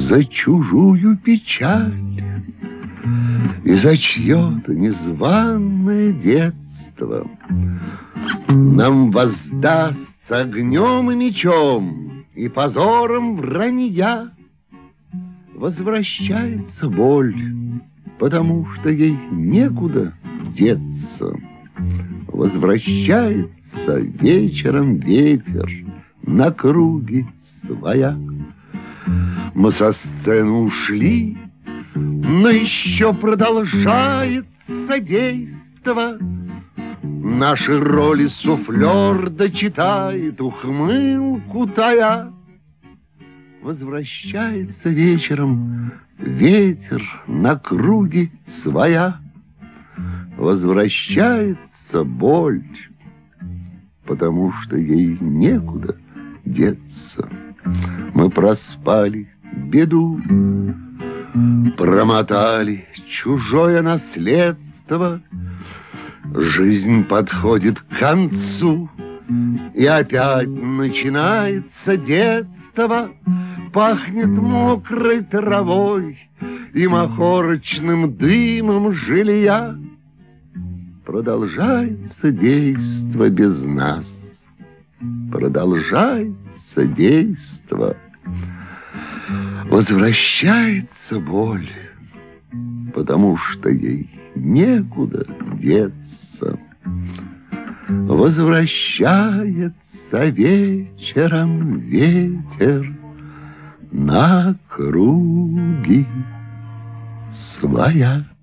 за чужую печаль и за чье-то незваное детство нам воздастся огнем и мечом и позором вранья. Возвращается боль, потому что ей некуда деться. Возвращается вечером ветер на круги своя. Мы со сцены ушли, но еще продолжается действо. Наши роли суфлер дочитает, ухмылку тая. Возвращается вечером ветер на круги своя. Возвращается боль, потому что ей некуда деться. Мы проспали беду, промотали чужое наследство. Жизнь подходит к концу, и опять начинается детство. Пахнет мокрой травой и махорочным дымом жилья. Продолжается действо без нас, продолжается действо. Возвращается боль, потому что ей некуда деться. Возвращается вечером ветер на круги своя.